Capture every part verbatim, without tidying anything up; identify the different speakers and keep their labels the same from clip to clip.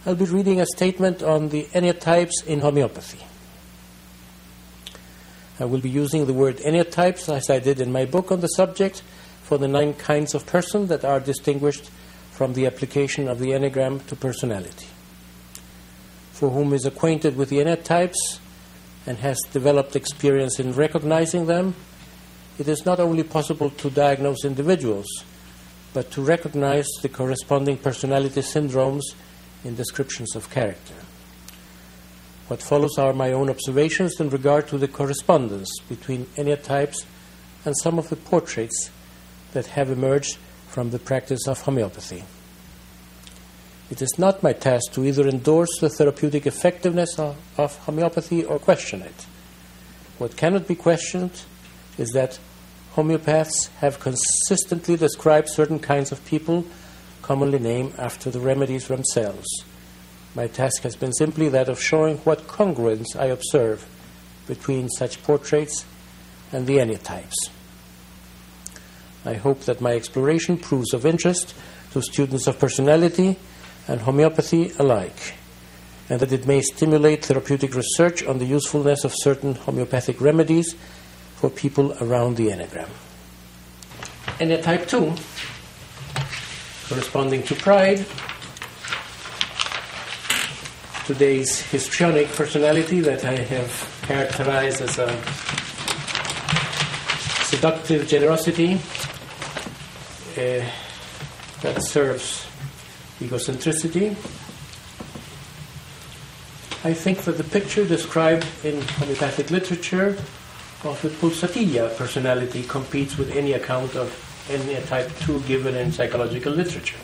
Speaker 1: I'll be reading a statement on the enneatypes in homeopathy. I will be using the word enneatypes, as I did in my book on the subject, for the nine kinds of person that are distinguished from the application of the enneagram to personality. For whom is acquainted with the enneatypes and has developed experience in recognizing them, it is not only possible to diagnose individuals, but to recognize the corresponding personality syndromes in descriptions of character. What follows are my own observations in regard to the correspondence between enneatypes and some of the portraits that have emerged from the practice of homeopathy. It is not my task to either endorse the therapeutic effectiveness of, of homeopathy or question it. What cannot be questioned is that homeopaths have consistently described certain kinds of people commonly named after the remedies themselves. My task has been simply that of showing what congruence I observe between such portraits and the enneatypes. I hope that my exploration proves of interest to students of personality and homeopathy alike, and that it may stimulate therapeutic research on the usefulness of certain homeopathic remedies for people around the enneagram. Enneatype two, corresponding to pride, today's histrionic personality that I have characterized as a seductive generosity uh, that serves egocentricity. I think that the picture described in homeopathic literature of the pulsatilla personality competes with any account of enneatype two given in psychological literature.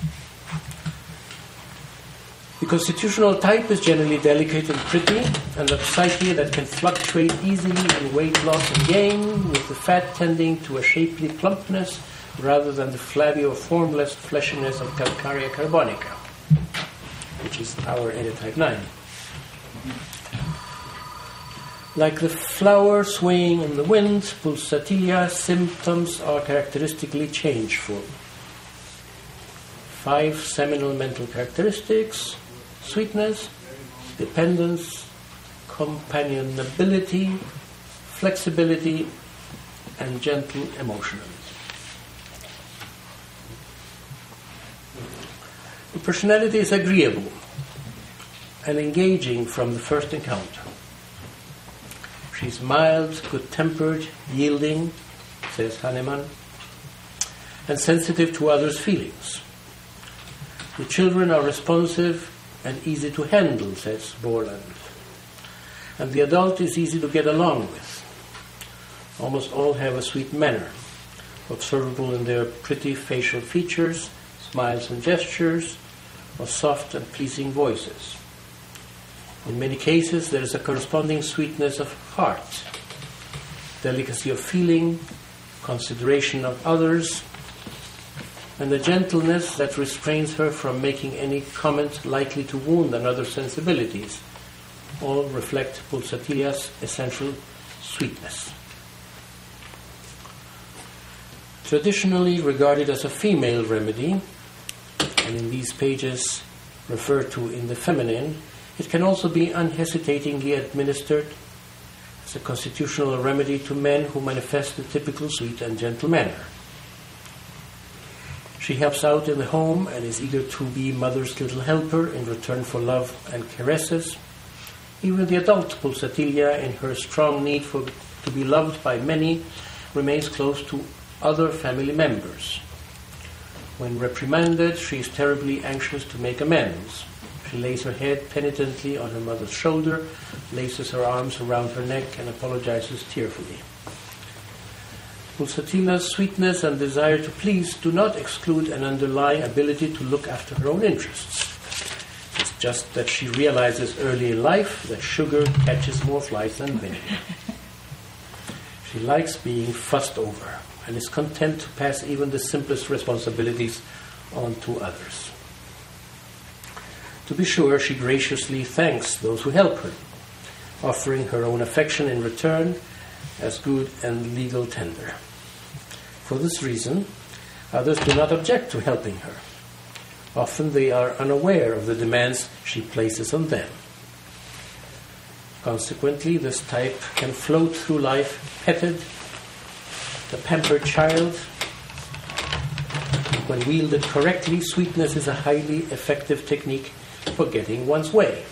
Speaker 1: The constitutional type is generally delicate and pretty, and of psyche that can fluctuate easily in weight loss and gain, with the fat tending to a shapely plumpness rather than the flabby or formless fleshiness of Calcarea carbonica, which is our enneatype nine. Like the flower swaying in the wind, pulsatilla symptoms are characteristically changeful. Five seminal mental characteristics: sweetness, dependence, companionability, flexibility, and gentle emotionalism. The personality is agreeable and engaging from the first encounter. She's mild, good-tempered, yielding, says Hahnemann, and sensitive to others' feelings. The children are responsive and easy to handle, says Borland. And the adult is easy to get along with. Almost all have a sweet manner, observable in their pretty facial features, smiles and gestures, or soft and pleasing voices. In many cases, there is a corresponding sweetness of heart, delicacy of feeling, consideration of others, and a gentleness that restrains her from making any comment likely to wound another's sensibilities. All reflect pulsatilla's essential sweetness. Traditionally regarded as a female remedy, and in these pages referred to in the feminine, it can also be unhesitatingly administered as a constitutional remedy to men who manifest the typical sweet and gentle manner. She helps out in the home and is eager to be mother's little helper in return for love and caresses. Even the adult pulsatilla, in her strong need for to be loved by many, remains close to other family members. When reprimanded, she is terribly anxious to make amends. She lays her head penitently on her mother's shoulder, laces her arms around her neck, and apologizes tearfully. Pulsatilla's sweetness and desire to please do not exclude an underlying ability to look after her own interests. It's just that she realizes early in life that sugar catches more flies than vinegar. She likes being fussed over and is content to pass even the simplest responsibilities on to others. To be sure, she graciously thanks those who help her, offering her own affection in return as good and legal tender. For this reason, others do not object to helping her. Often they are unaware of the demands she places on them. Consequently, this type can float through life petted, the pampered child. When wielded correctly, sweetness is a highly effective technique for getting one's way.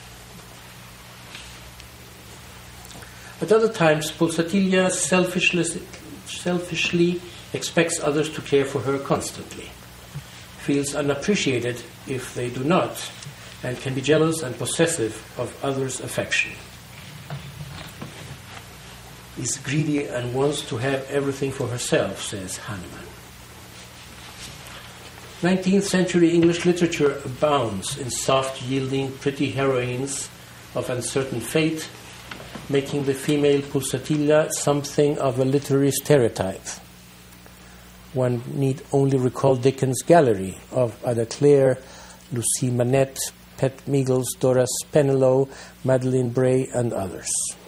Speaker 1: At other times, Pulsatilla selfishly, selfishly expects others to care for her constantly, feels unappreciated if they do not, and can be jealous and possessive of others' affection. Is greedy and wants to have everything for herself, says Hahnemann. nineteenth century English literature abounds in soft-yielding, pretty heroines of uncertain fate, making the female Pulsatilla something of a literary stereotype. One need only recall Dickens' gallery of Ada Clare, Lucie Manette, Pet Miggles, Dora Spenlow, Madeleine Bray, and others.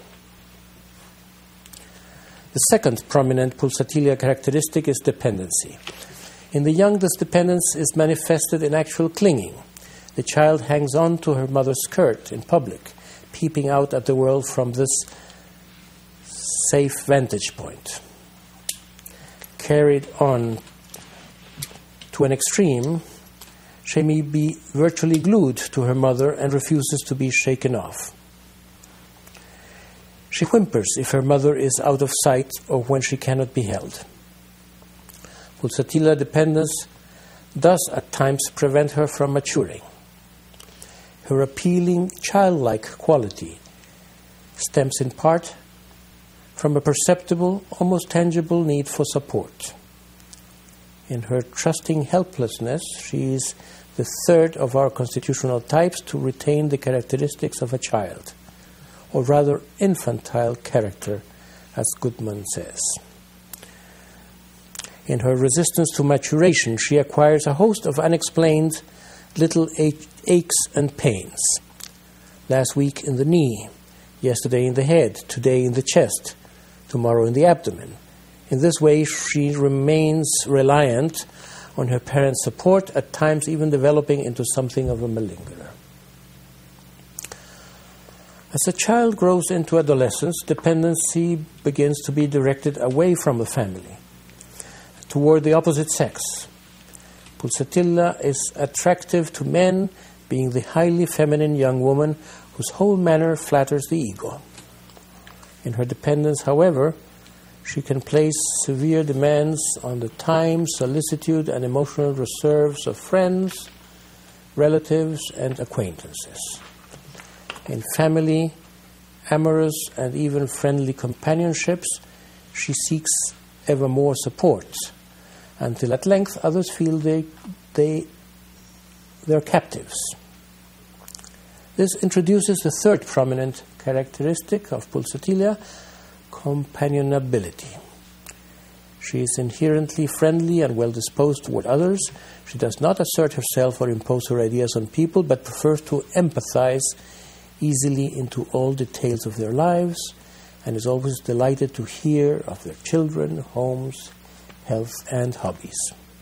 Speaker 1: The second prominent Pulsatilla characteristic is dependency. In the young, this dependence is manifested in actual clinging. The child hangs on to her mother's skirt in public, peeping out at the world from this safe vantage point. Carried on to an extreme, she may be virtually glued to her mother and refuses to be shaken off. She whimpers if her mother is out of sight or when she cannot be held. Pulsatilla dependence does at times prevent her from maturing. Her appealing, childlike quality stems in part from a perceptible, almost tangible need for support. In her trusting helplessness, she is the third of our constitutional types to retain the characteristics of a child, or rather infantile character, as Goodman says. In her resistance to maturation, she acquires a host of unexplained little aches and pains. Last week in the knee, yesterday in the head, today in the chest, tomorrow in the abdomen. In this way, she remains reliant on her parents' support, at times even developing into something of a malingerer. As a child grows into adolescence, dependency begins to be directed away from the family, toward the opposite sex. Pulsatilla is attractive to men, being the highly feminine young woman whose whole manner flatters the ego. In her dependence, however, she can place severe demands on the time, solicitude, and emotional reserves of friends, relatives, and acquaintances. In family, amorous, and even friendly companionships, she seeks ever more support, until at length others feel they, they, they're captives. This introduces the third prominent characteristic of Pulsatilla, companionability. She is inherently friendly and well-disposed toward others. She does not assert herself or impose her ideas on people, but prefers to empathize easily into all details of their lives, and is always delighted to hear of their children, homes, health, and hobbies.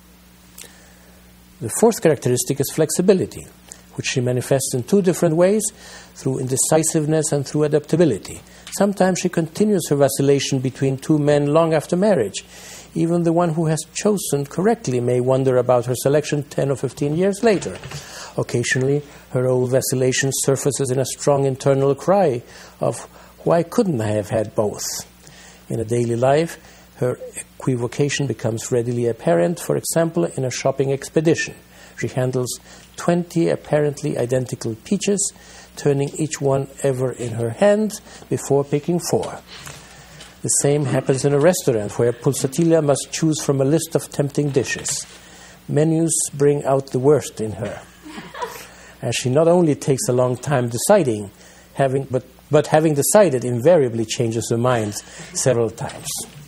Speaker 1: The fourth characteristic is flexibility, which she manifests in two different ways, through indecisiveness and through adaptability. Sometimes she continues her vacillation between two men long after marriage. Even the one who has chosen correctly may wonder about her selection ten or fifteen years later. Occasionally, her old vacillation surfaces in a strong internal cry of, why couldn't I have had both? In a daily life, her equivocation becomes readily apparent, for example, in a shopping expedition. She handles twenty apparently identical peaches, turning each one ever in her hand before picking four. The same happens in a restaurant where Pulsatilla must choose from a list of tempting dishes. Menus bring out the worst in her, as she not only takes a long time deciding, having but, but having decided invariably changes her mind several times.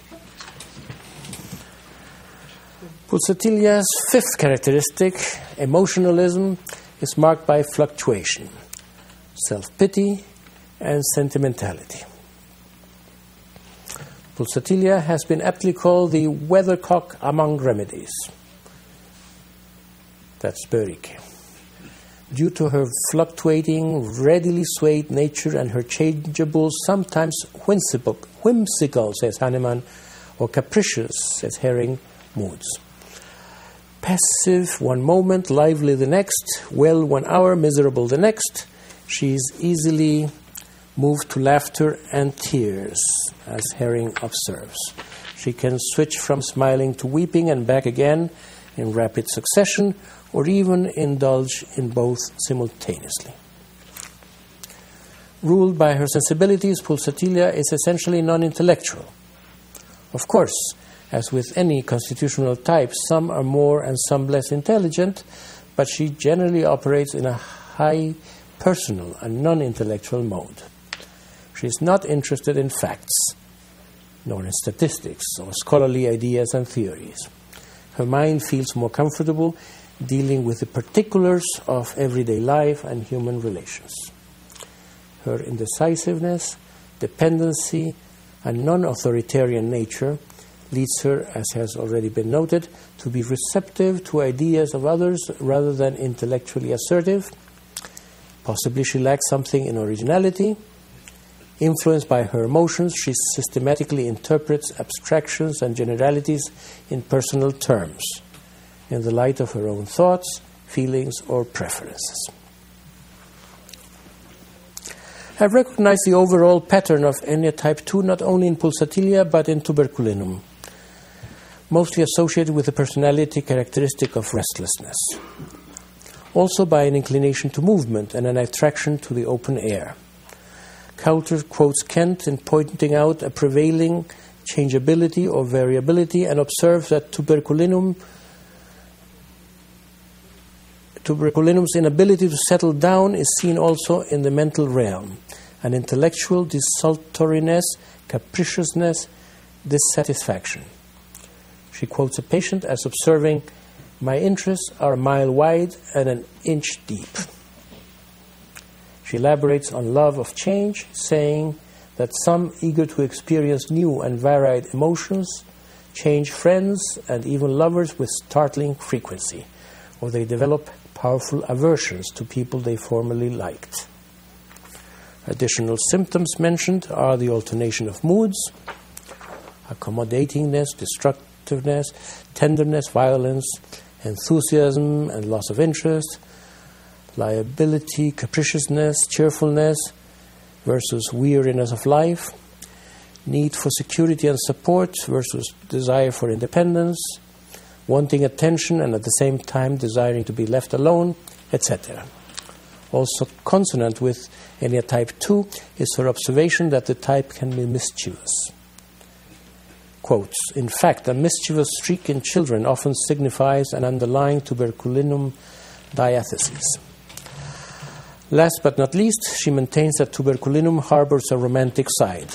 Speaker 1: Pulsatilla's fifth characteristic, emotionalism, is marked by fluctuation, self-pity, and sentimentality. Pulsatilla has been aptly called the weathercock among remedies. That's Börike. Due to her fluctuating, readily swayed nature and her changeable, sometimes whimsical, whimsical, says Hahnemann, or capricious, says Hering, moods. Passive one moment, lively the next, well one hour, miserable the next, she is easily moved to laughter and tears, as Hering observes. She can switch from smiling to weeping and back again in rapid succession, or even indulge in both simultaneously. Ruled by her sensibilities, Pulsatilia is essentially non-intellectual. Of course, as with any constitutional type, some are more and some less intelligent, but she generally operates in a high personal and non-intellectual mode. She is not interested in facts, nor in statistics or scholarly ideas and theories. Her mind feels more comfortable dealing with the particulars of everyday life and human relations. Her indecisiveness, dependency, and non-authoritarian nature leads her, as has already been noted, to be receptive to ideas of others rather than intellectually assertive. Possibly she lacks something in originality. Influenced by her emotions, she systematically interprets abstractions and generalities in personal terms, in the light of her own thoughts, feelings, or preferences. I recognize the overall pattern of Enia type two not only in Pulsatilia but in Tuberculinum, mostly associated with the personality characteristic of restlessness. Also by an inclination to movement and an attraction to the open air. Coulter quotes Kent in pointing out a prevailing changeability or variability and observes that tuberculinum, tuberculinum's inability to settle down is seen also in the mental realm, an intellectual desultoriness, capriciousness, dissatisfaction. She quotes a patient as observing, "My interests are a mile wide and an inch deep." She elaborates on love of change, saying that some eager to experience new and varied emotions change friends and even lovers with startling frequency, or they develop powerful aversions to people they formerly liked. Additional symptoms mentioned are the alternation of moods, accommodatingness, destructiveness, tenderness, violence, enthusiasm and loss of interest, liability, capriciousness, cheerfulness versus weariness of life, need for security and support versus desire for independence, wanting attention and at the same time desiring to be left alone, et cetera. Also consonant with Enia type two is her observation that the type can be mischievous. Quotes, "In fact, a mischievous streak in children often signifies an underlying tuberculinum diathesis." Last but not least, she maintains that tuberculinum harbors a romantic side.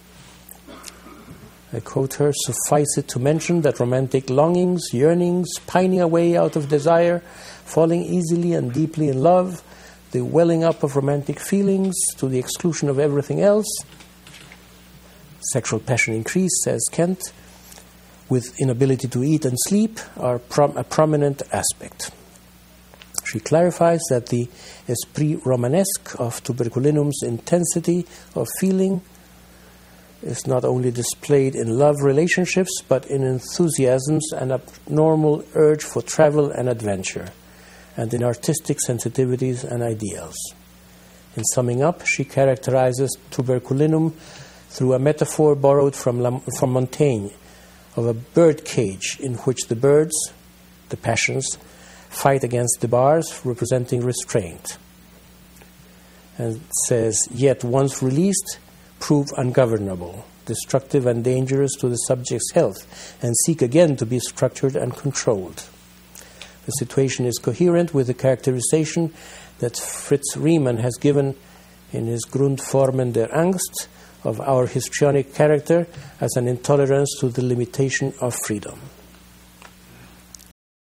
Speaker 1: I quote her, "Suffice it to mention that romantic longings, yearnings, pining away out of desire, falling easily and deeply in love, the welling up of romantic feelings to the exclusion of everything else, sexual passion increase," says Kent, "with inability to eat and sleep are prom- a prominent aspect." She clarifies that the esprit romanesque of tuberculinum's intensity of feeling is not only displayed in love relationships, but in enthusiasms and abnormal urge for travel and adventure, and in artistic sensitivities and ideals. In summing up, she characterizes tuberculinum through a metaphor borrowed from, La- from Montaigne of a bird cage in which the birds, the passions, fight against the bars, representing restraint. And says, "Yet once released, prove ungovernable, destructive and dangerous to the subject's health, and seek again to be structured and controlled." The situation is coherent with the characterization that Fritz Riemann has given in his Grundformen der Angst of our histrionic character as an intolerance to the limitation of freedom.